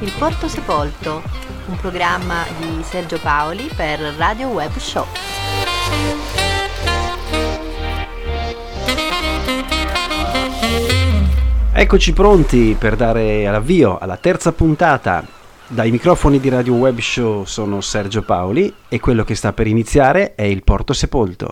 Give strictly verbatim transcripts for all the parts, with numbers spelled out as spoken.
Il Porto Sepolto, un programma di Sergio Paoli per Radio Web Show. Eccoci pronti per dare l'avvio alla terza puntata. Dai microfoni di Radio Web Show sono Sergio Paoli e quello che sta per iniziare è il Porto Sepolto.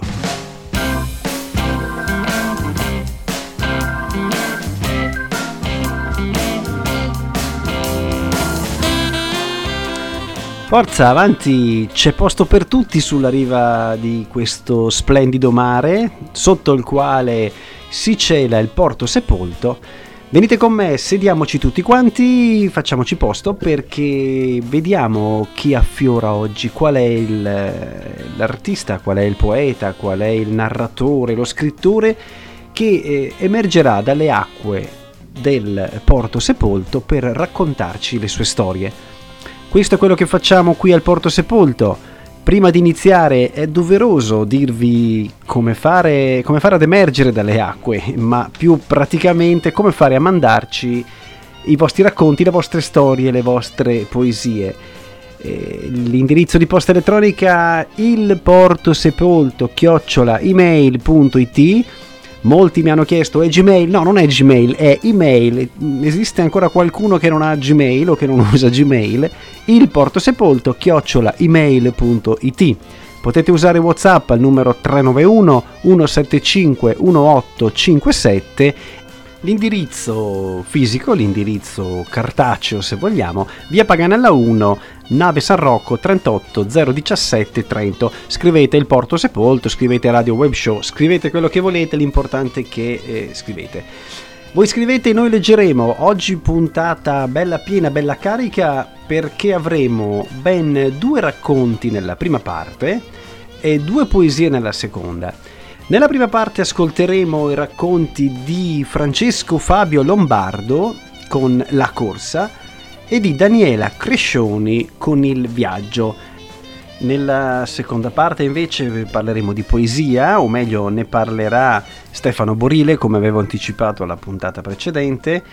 Forza, avanti, c'è posto per tutti sulla riva di questo splendido mare, sotto il quale si cela il Porto Sepolto. Venite con me, sediamoci tutti quanti, facciamoci posto perché vediamo chi affiora oggi, qual è il, l'artista, qual è il poeta, qual è il narratore, lo scrittore che eh, emergerà dalle acque del Porto Sepolto per raccontarci le sue storie. Questo è quello che facciamo qui al Porto Sepolto. Prima di iniziare è doveroso dirvi come fare, come fare ad emergere dalle acque, ma più praticamente come fare a mandarci i vostri racconti, le vostre storie, le vostre poesie. Eh, l'indirizzo di posta elettronica il portosepolto chiocciola email punto it. Molti mi hanno chiesto, è Gmail? No, non è Gmail, è email. Esiste ancora qualcuno che non ha Gmail o che non usa Gmail? Il portosepolto chiocciola email punto it. Potete usare WhatsApp al numero tre nove uno uno sette cinque uno otto cinque sette. L'indirizzo fisico, l'indirizzo cartaceo se vogliamo, via Paganella uno, Nave San Rocco trentotto zero diciassette Trento. Scrivete il Porto Sepolto, scrivete Radio Web Show, scrivete quello che volete, l'importante è che eh, scrivete. Voi scrivete e noi leggeremo. Oggi puntata bella piena, bella carica, perché avremo ben due racconti nella prima parte e due poesie nella seconda. Nella prima parte ascolteremo i racconti di Francesco Fabio Lombardo con La Corsa e di Daniela Crescioni con Il Viaggio. Nella seconda parte invece parleremo di poesia, o meglio ne parlerà Stefano Borile, come avevo anticipato alla puntata precedente,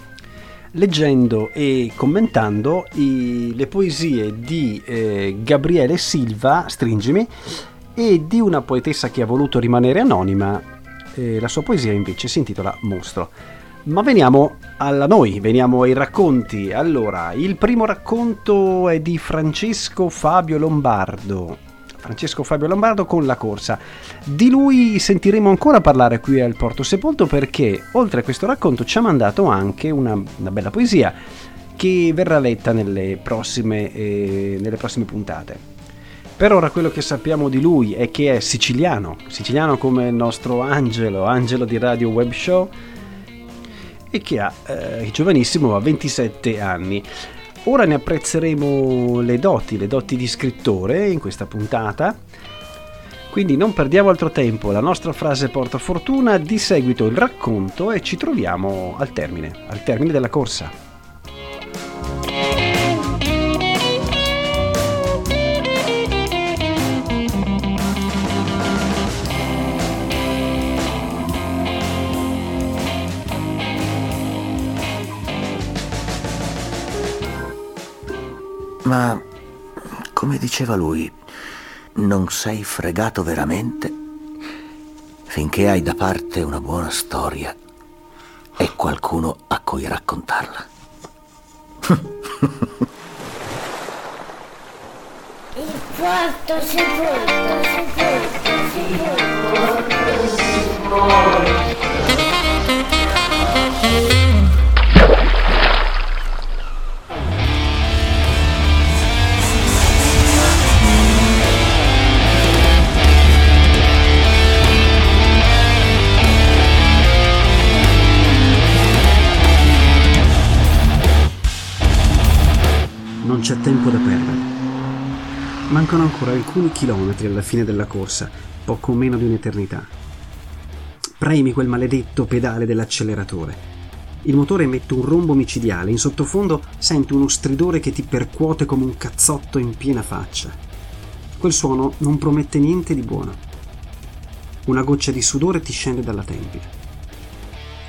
leggendo e commentando i, le poesie di eh, Gabriele Silva, Stringimi, e di una poetessa che ha voluto rimanere anonima. Eh, la sua poesia invece si intitola Mostro. Ma veniamo alla noi, veniamo ai racconti. Allora, il primo racconto è di Francesco Fabio Lombardo. Francesco Fabio Lombardo con La Corsa. Di lui sentiremo ancora parlare qui al Porto Sepolto perché oltre a questo racconto ci ha mandato anche una, una bella poesia che verrà letta nelle prossime, eh, nelle prossime puntate. Per ora quello che sappiamo di lui è che è siciliano, siciliano come il nostro Angelo, Angelo di Radio Web Show, e che ha, eh, giovanissimo, ha ventisette anni. Ora ne apprezzeremo le doti, le doti di scrittore in questa puntata, quindi non perdiamo altro tempo, la nostra frase porta fortuna, di seguito il racconto e ci troviamo al termine, al termine della corsa. Ma, come diceva lui, non sei fregato veramente finché hai da parte una buona storia e qualcuno a cui raccontarla. Il Porto Sepolto, Sepolto, Sepolto. Non c'è tempo da perdere. Mancano ancora alcuni chilometri alla fine della corsa, poco meno di un'eternità. Premi quel maledetto pedale dell'acceleratore. Il motore emette un rombo micidiale, in sottofondo senti uno stridore che ti percuote come un cazzotto in piena faccia. Quel suono non promette niente di buono. Una goccia di sudore ti scende dalla tempia.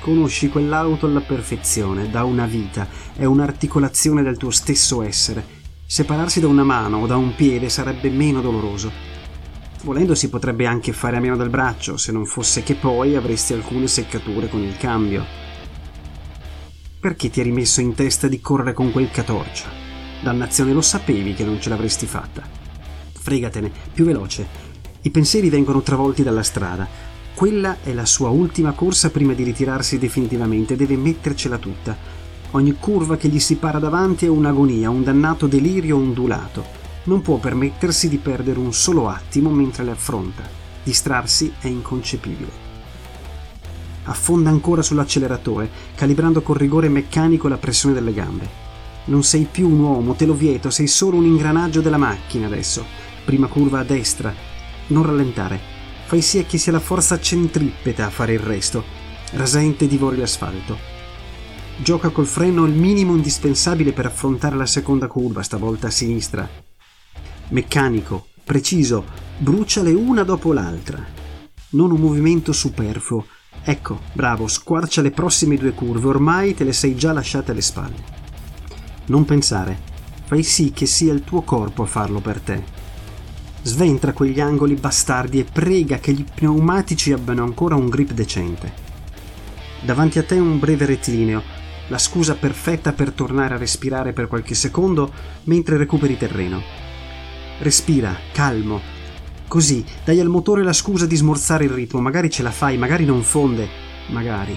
Conosci quell'auto alla perfezione, da una vita, è un'articolazione del tuo stesso essere. Separarsi da una mano o da un piede sarebbe meno doloroso. Volendo si potrebbe anche fare a meno del braccio, se non fosse che poi avresti alcune seccature con il cambio. Perché ti eri messo in testa di correre con quel catorcia? Dannazione, lo sapevi che non ce l'avresti fatta. Fregatene, più veloce. I pensieri vengono travolti dalla strada. Quella è la sua ultima corsa prima di ritirarsi definitivamente, deve mettercela tutta. Ogni curva che gli si para davanti è un'agonia, un dannato delirio ondulato. Non può permettersi di perdere un solo attimo mentre le affronta. Distrarsi è inconcepibile. Affonda ancora sull'acceleratore, calibrando con rigore meccanico la pressione delle gambe. Non sei più un uomo, te lo vieto, sei solo un ingranaggio della macchina adesso. Prima curva a destra. Non rallentare. Fai sì che sia la forza centripeta a fare il resto. Rasente divori l'asfalto. Gioca col freno il minimo indispensabile per affrontare la seconda curva, stavolta a sinistra. Meccanico, preciso, bruciale una dopo l'altra. Non un movimento superfluo. Ecco, bravo, squarcia le prossime due curve, ormai te le sei già lasciate alle spalle. Non pensare. Fai sì che sia il tuo corpo a farlo per te. Sventra quegli angoli bastardi e prega che gli pneumatici abbiano ancora un grip decente. Davanti a te un breve rettilineo, la scusa perfetta per tornare a respirare per qualche secondo mentre recuperi terreno. Respira, calmo. Così dai al motore la scusa di smorzare il ritmo, magari ce la fai, magari non fonde, magari.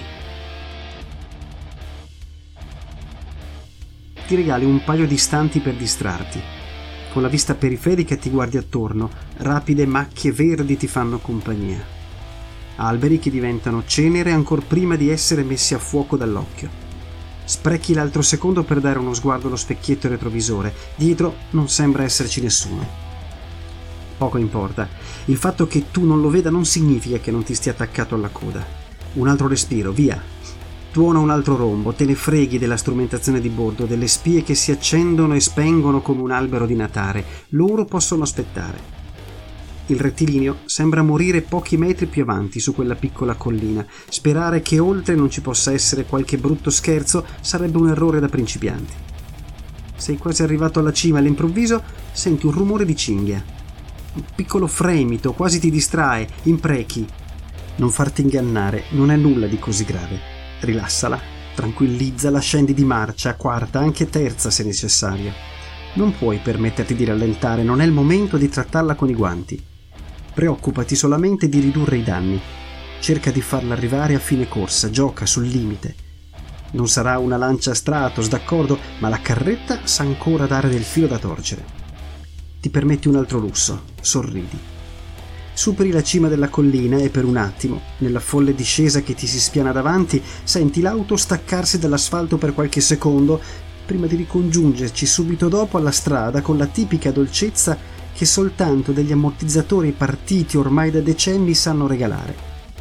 Ti regali un paio di istanti per distrarti. Con la vista periferica ti guardi attorno, rapide macchie verdi ti fanno compagnia. Alberi che diventano cenere ancor prima di essere messi a fuoco dall'occhio. Sprechi l'altro secondo per dare uno sguardo allo specchietto retrovisore. Dietro non sembra esserci nessuno. Poco importa. Il fatto che tu non lo veda non significa che non ti stia attaccato alla coda. Un altro respiro, via. Tuona un altro rombo, te ne freghi della strumentazione di bordo, delle spie che si accendono e spengono come un albero di Natale. Loro possono aspettare. Il rettilineo sembra morire pochi metri più avanti su quella piccola collina. Sperare che oltre non ci possa essere qualche brutto scherzo sarebbe un errore da principianti. Sei quasi arrivato alla cima e all'improvviso senti un rumore di cinghia. Un piccolo fremito, quasi ti distrae, imprechi. Non farti ingannare, non è nulla di così grave. Rilassala, tranquillizzala, scendi di marcia, quarta, anche terza se necessario. Non puoi permetterti di rallentare, non è il momento di trattarla con i guanti. Preoccupati solamente di ridurre i danni. Cerca di farla arrivare a fine corsa, gioca sul limite. Non sarà una lancia Stratos, d'accordo, ma la carretta sa ancora dare del filo da torcere. Ti permetti un altro lusso, sorridi. Superi la cima della collina e per un attimo, nella folle discesa che ti si spiana davanti, senti l'auto staccarsi dall'asfalto per qualche secondo prima di ricongiungerci subito dopo alla strada con la tipica dolcezza che soltanto degli ammortizzatori partiti ormai da decenni sanno regalare.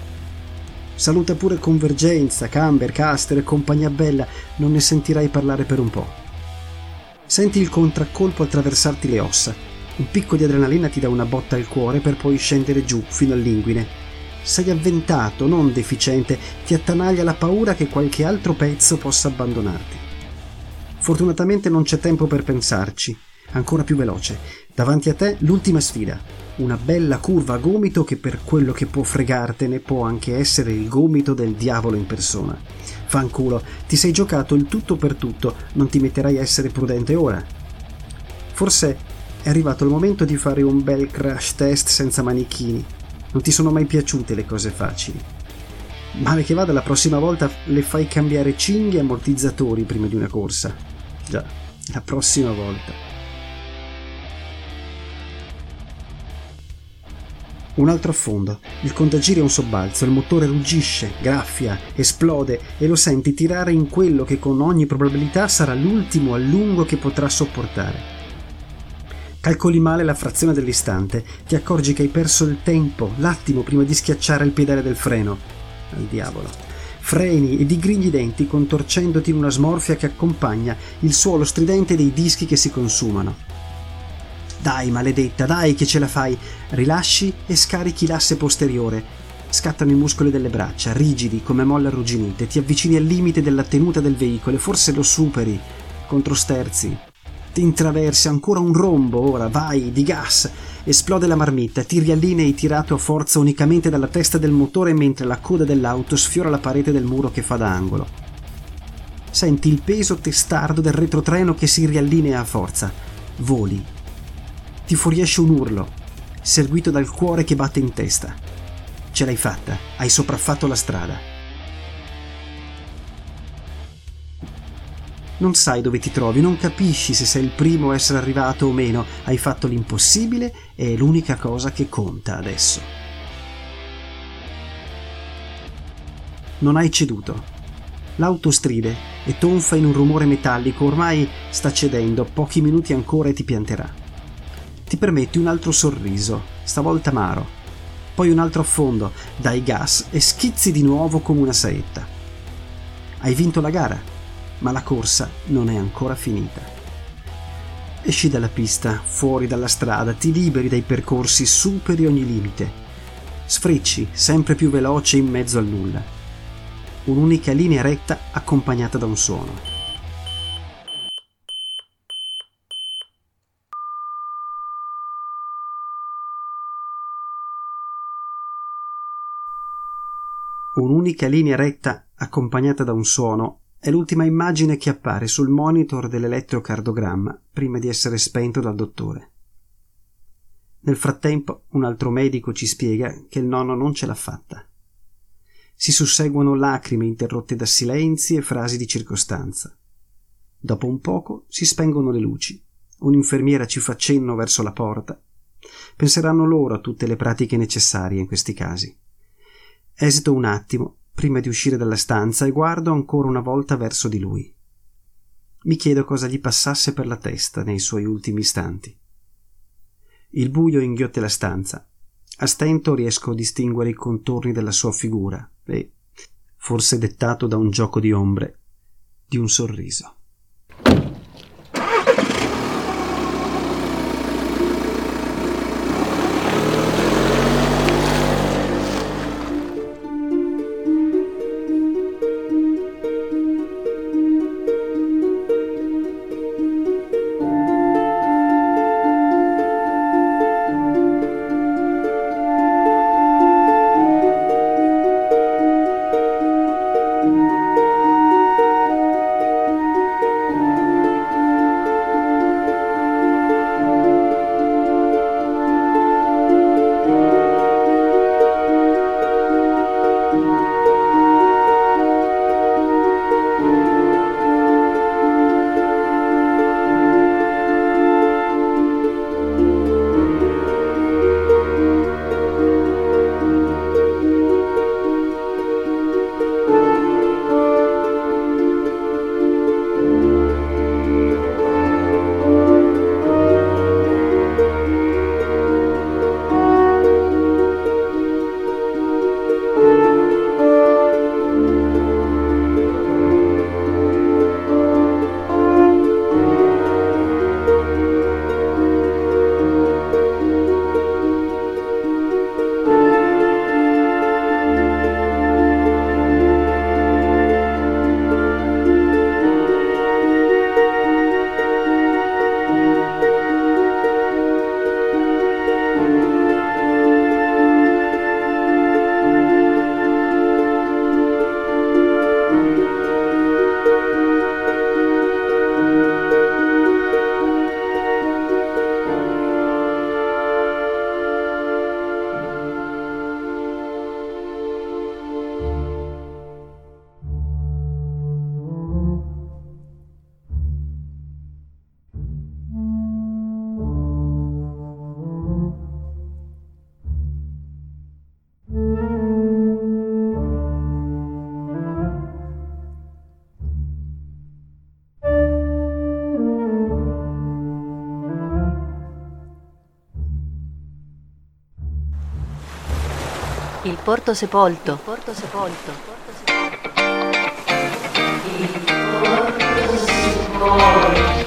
Saluta pure Convergenza, Camber, Caster e compagnia bella, non ne sentirai parlare per un po'. Senti il contraccolpo attraversarti le ossa. Un picco di adrenalina ti dà una botta al cuore per poi scendere giù fino all'inguine. Sei avventato, non deficiente, ti attanaglia la paura che qualche altro pezzo possa abbandonarti. Fortunatamente non c'è tempo per pensarci. Ancora più veloce. Davanti a te l'ultima sfida. Una bella curva a gomito che per quello che può fregartene può anche essere il gomito del diavolo in persona. Fanculo, ti sei giocato il tutto per tutto, non ti metterai a essere prudente ora. Forse è arrivato il momento di fare un bel crash test senza manichini. Non ti sono mai piaciute le cose facili. Male che vada, la prossima volta le fai cambiare cinghie e ammortizzatori prima di una corsa. Già, la prossima volta. Un altro affondo, il contagiri è un sobbalzo, il motore ruggisce, graffia, esplode e lo senti tirare in quello che con ogni probabilità sarà l'ultimo a lungo che potrà sopportare. Calcoli male la frazione dell'istante, ti accorgi che hai perso il tempo, l'attimo prima di schiacciare il pedale del freno. Al diavolo. Freni e digrigli i denti contorcendoti in una smorfia che accompagna il suono stridente dei dischi che si consumano. Dai, maledetta, dai che ce la fai! Rilasci e scarichi l'asse posteriore. Scattano i muscoli delle braccia, rigidi come molle arrugginite. Ti avvicini al limite della tenuta del veicolo e forse lo superi, contro sterzi. Ti intraversi ancora un rombo, ora, vai, di gas. Esplode la marmitta, ti riallinei tirato a forza unicamente dalla testa del motore mentre la coda dell'auto sfiora la parete del muro che fa da angolo. Senti il peso testardo del retrotreno che si riallinea a forza. Voli. Ti fuoriesce un urlo, seguito dal cuore che batte in testa. Ce l'hai fatta, hai sopraffatto la strada. Non sai dove ti trovi, non capisci se sei il primo a essere arrivato o meno. Hai fatto l'impossibile e è l'unica cosa che conta adesso. Non hai ceduto. L'auto stride e tonfa in un rumore metallico, ormai sta cedendo, pochi minuti ancora e ti pianterà. Ti permetti un altro sorriso, stavolta amaro. Poi un altro affondo, dai gas e schizzi di nuovo come una saetta. Hai vinto la gara, ma la corsa non è ancora finita. Esci dalla pista, fuori dalla strada, ti liberi dai percorsi, superi ogni limite. Sfrecci, sempre più veloce in mezzo al nulla. Un'unica linea retta accompagnata da un suono. Un'unica linea retta accompagnata da un suono è l'ultima immagine che appare sul monitor dell'elettrocardiogramma prima di essere spento dal dottore. Nel frattempo un altro medico ci spiega che il nonno non ce l'ha fatta. Si susseguono lacrime interrotte da silenzi e frasi di circostanza. Dopo un poco si spengono le luci. Un'infermiera ci fa cenno verso la porta. Penseranno loro a tutte le pratiche necessarie in questi casi. Esito un attimo prima di uscire dalla stanza e guardo ancora una volta verso di lui. Mi chiedo cosa gli passasse per la testa nei suoi ultimi istanti. Il buio inghiotte la stanza. A stento riesco a distinguere i contorni della sua figura e, forse dettato da un gioco di ombre, di un sorriso. Il Porto Sepolto. Porto Sepolto. Il Porto Sepolto.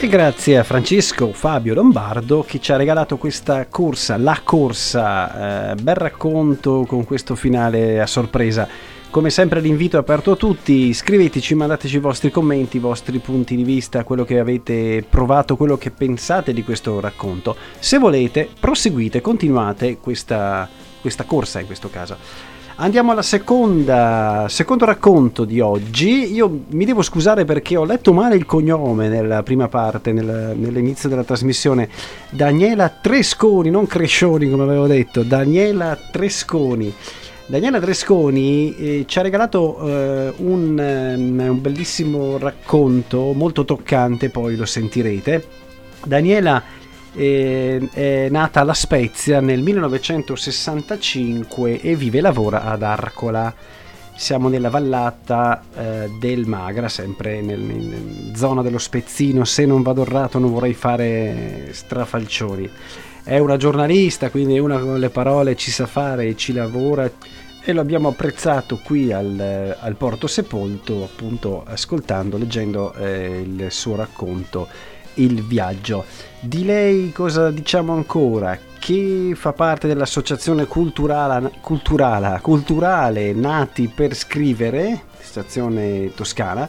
grazie a Francesco Fabio Lombardo che ci ha regalato questa corsa, la corsa, eh, bel racconto con questo finale a sorpresa. Come sempre l'invito è aperto a tutti, scriveteci, mandateci i vostri commenti, i vostri punti di vista, quello che avete provato, quello che pensate di questo racconto. Se volete, proseguite, continuate questa, questa corsa in questo caso. Andiamo alla seconda, secondo racconto di oggi. Io mi devo scusare perché ho letto male il cognome nella prima parte, nel, nell'inizio della trasmissione. Daniela Tresconi, non Crescioni come avevo detto, Daniela Tresconi. Daniela Tresconi eh, ci ha regalato eh, un, um, un bellissimo racconto, molto toccante, poi lo sentirete. Daniela eh, è nata a La Spezia nel millenovecentosessantacinque e vive e lavora ad Arcola. Siamo nella vallata eh, del Magra, sempre nel, in zona dello Spezzino. Se non vado errato non vorrei fare strafalcioni. È una giornalista, quindi è una con le parole, ci sa fare e ci lavora, e lo abbiamo apprezzato qui al, al Porto Sepolto, appunto ascoltando, leggendo eh, il suo racconto Il viaggio. Di lei cosa diciamo ancora? Che fa parte dell'associazione culturale, culturale, culturale Nati per Scrivere, stazione toscana,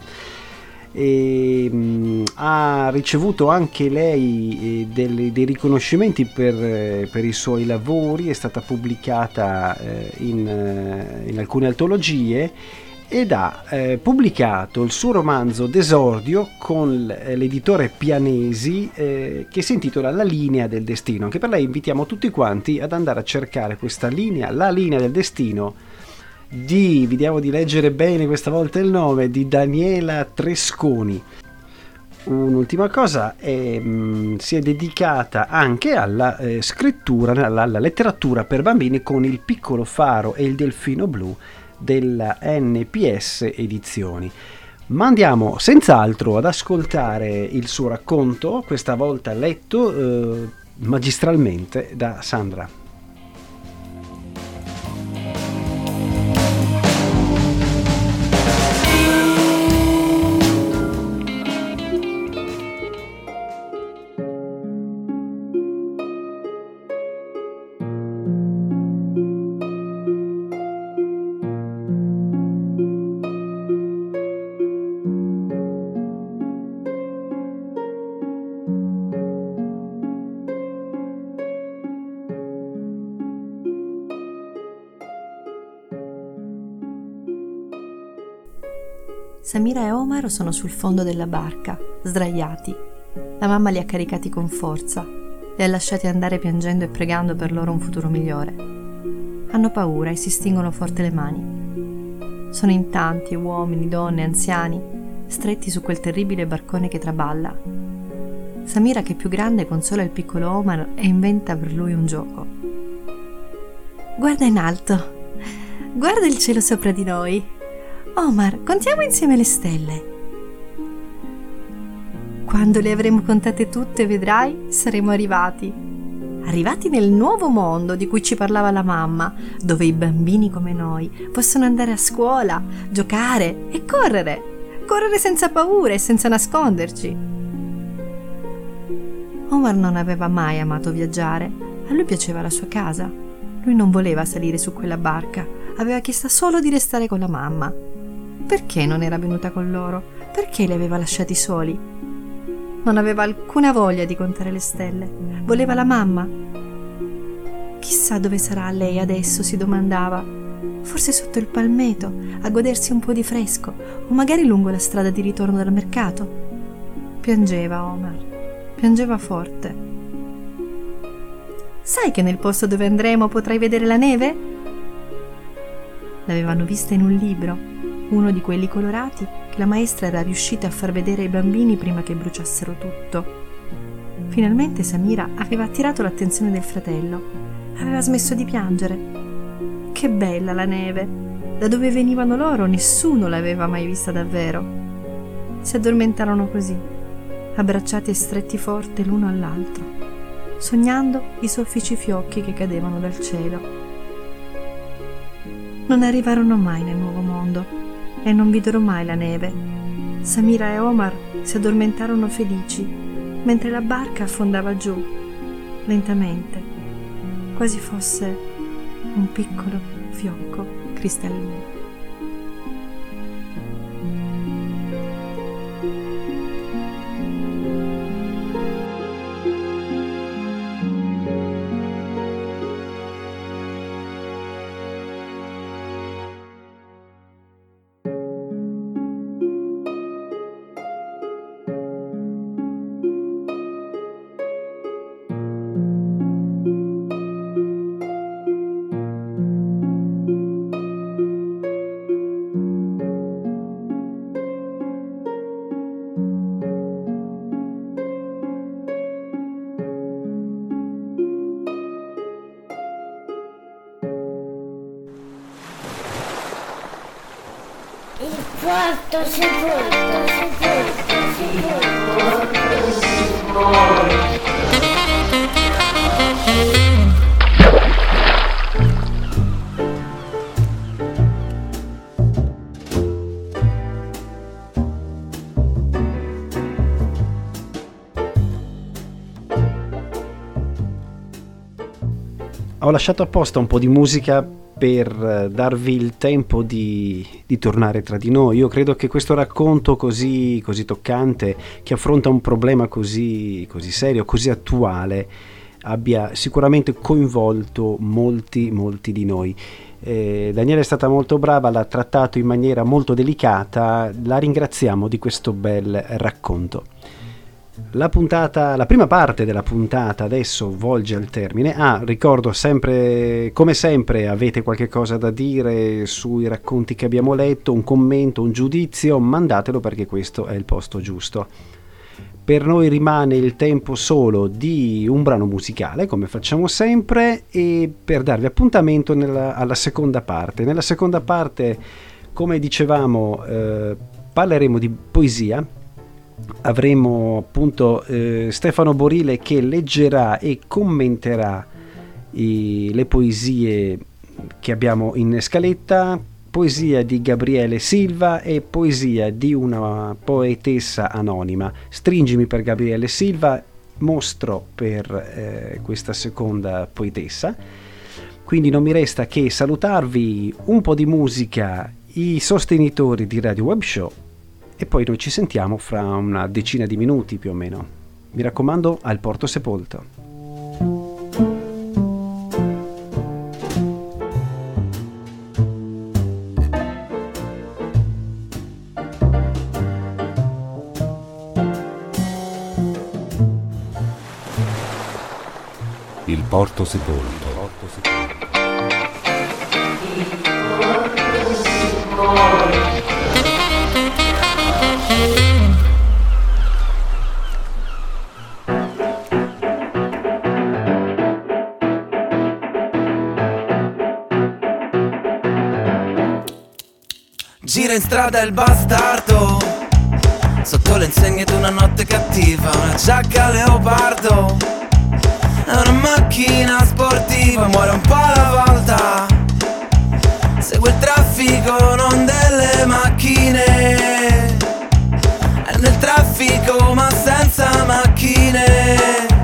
e mh, ha ricevuto anche lei eh, dei, dei riconoscimenti per, eh, per i suoi lavori. È stata pubblicata eh, in, eh, in alcune antologie ed ha eh, pubblicato il suo romanzo d'esordio con l'editore Pianesi eh, che si intitola La linea del destino. Anche per lei invitiamo tutti quanti ad andare a cercare questa linea, La linea del destino, di, vediamo di leggere bene questa volta il nome, di Daniela Tresconi. Un'ultima cosa, è, mh, si è dedicata anche alla eh, scrittura, alla, alla letteratura per bambini con Il piccolo faro e il delfino blu della N P S Edizioni. Ma andiamo senz'altro ad ascoltare il suo racconto, questa volta letto eh, magistralmente da Sandra. Samira e Omar sono sul fondo della barca, sdraiati. La mamma li ha caricati con forza, li ha lasciati andare piangendo e pregando per loro un futuro migliore. Hanno paura e si stringono forte le mani. Sono in tanti, uomini, donne, anziani, stretti su quel terribile barcone che traballa. Samira, che è più grande, consola il piccolo Omar e inventa per lui un gioco. Guarda in alto, guarda il cielo sopra di noi. Omar, contiamo insieme le stelle. Quando le avremo contate tutte, vedrai, saremo arrivati. Arrivati nel nuovo mondo di cui ci parlava la mamma, dove i bambini come noi possono andare a scuola, giocare e correre. Correre senza paura e senza nasconderci. Omar non aveva mai amato viaggiare. A lui piaceva la sua casa. Lui non voleva salire su quella barca. Aveva chiesto solo di restare con la mamma. Perché non era venuta con loro? Perché li aveva lasciati soli? Non aveva alcuna voglia di contare le stelle. Voleva la mamma. Chissà dove sarà lei adesso, si domandava. Forse sotto il palmeto, a godersi un po' di fresco, o magari lungo la strada di ritorno dal mercato. Piangeva Omar. Piangeva forte. Sai che nel posto dove andremo potrai vedere la neve? L'avevano vista in un libro. Uno di quelli colorati che la maestra era riuscita a far vedere ai bambini prima che bruciassero tutto. Finalmente Samira aveva attirato l'attenzione del fratello. Aveva smesso di piangere. Che bella la neve! Da dove venivano loro nessuno l'aveva mai vista davvero. Si addormentarono così, abbracciati e stretti forte l'uno all'altro, sognando i soffici fiocchi che cadevano dal cielo. Non arrivarono mai nel nuovo mondo e non videro mai la neve. Samira e Omar si addormentarono felici, mentre la barca affondava giù, lentamente, quasi fosse un piccolo fiocco cristallino. Il quarto sepolto, sepolto, sepolto. Ho lasciato apposta un po' di musica per darvi il tempo di, di tornare tra di noi. Io credo che questo racconto così, così toccante, che affronta un problema così, così serio, così attuale, abbia sicuramente coinvolto molti, molti di noi. Eh, Daniela è stata molto brava, l'ha trattato in maniera molto delicata, la ringraziamo di questo bel racconto. La puntata, la prima parte della puntata adesso volge al termine. Ah, ricordo sempre, come sempre, avete qualche cosa da dire sui racconti che abbiamo letto, un commento, un giudizio, mandatelo perché questo è il posto giusto. Per noi rimane il tempo solo di un brano musicale, come facciamo sempre, e per darvi appuntamento nella, alla seconda parte. Nella seconda parte, come dicevamo, eh, parleremo di poesia. Avremo appunto eh, Stefano Borile che leggerà e commenterà i, le poesie che abbiamo in scaletta, poesia di Gabriele Silva e poesia di una poetessa anonima. Stringimi per Gabriele Silva, mostro per eh, questa seconda poetessa. Quindi non mi resta che salutarvi, un po' di musica, i sostenitori di Radio Web Show, e poi noi ci sentiamo fra una decina di minuti più o meno. Mi raccomando, al Porto Sepolto. Il Porto Sepolto. Porto Sepolto. Gira in strada il bastardo, sotto le insegne di una notte cattiva, una giacca leopardo, è una macchina sportiva, muore un po' alla volta, segue il traffico non delle macchine, è nel traffico ma senza macchine.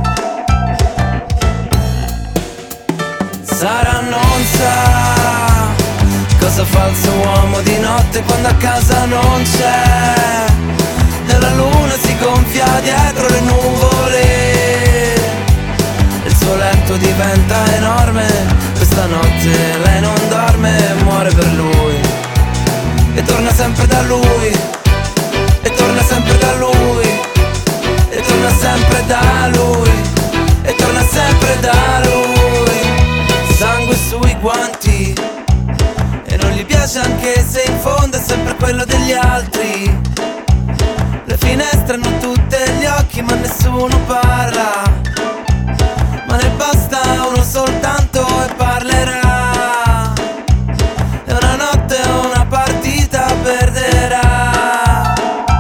Sara non sa cosa fa il suo uomo di notte quando a casa non c'è, e la luna si gonfia dietro le nuvole, il suo letto diventa enorme, questa notte lei non dorme e muore per lui, e torna sempre da lui, e torna sempre da lui, e torna sempre da lui, e torna sempre da lui, sangue sui guanti, non gli piace anche se in fondo è sempre quello degli altri. Le finestre hanno tutte gli occhi ma nessuno parla, ma ne basta uno soltanto e parlerà, e una notte una partita perderà.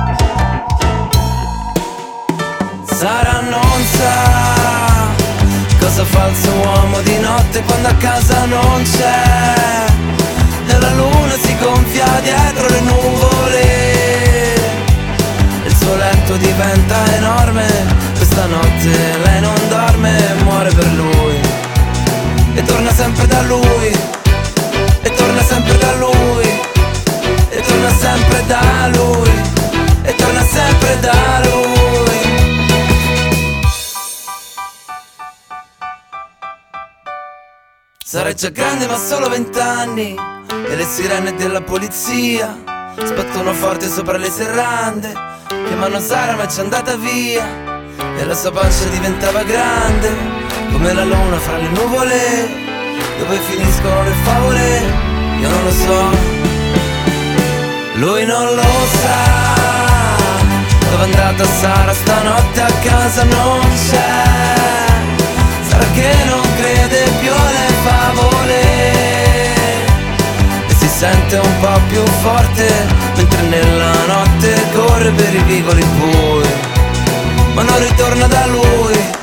Sara non sa cosa fa il suo uomo di notte quando a casa non c'è, e la luna si gonfia dietro le nuvole, il suo letto diventa enorme, questa notte lei non dorme e muore per lui. E torna sempre da lui, e torna sempre da lui, e torna sempre da lui, e torna sempre da lui. Sarai già grande ma solo vent'anni, e le sirene della polizia sbattono forte sopra le serrande. Chiamano Sara ma c'è andata via, e la sua pancia diventava grande come la luna fra le nuvole. Dove finiscono le favole io non lo so, lui non lo sa. Dove è andata Sara stanotte a casa non c'è. Sarà che non crede più alle favole e si sente un po' più forte mentre nella notte corre per i vicoli bui, ma non ritorna da lui.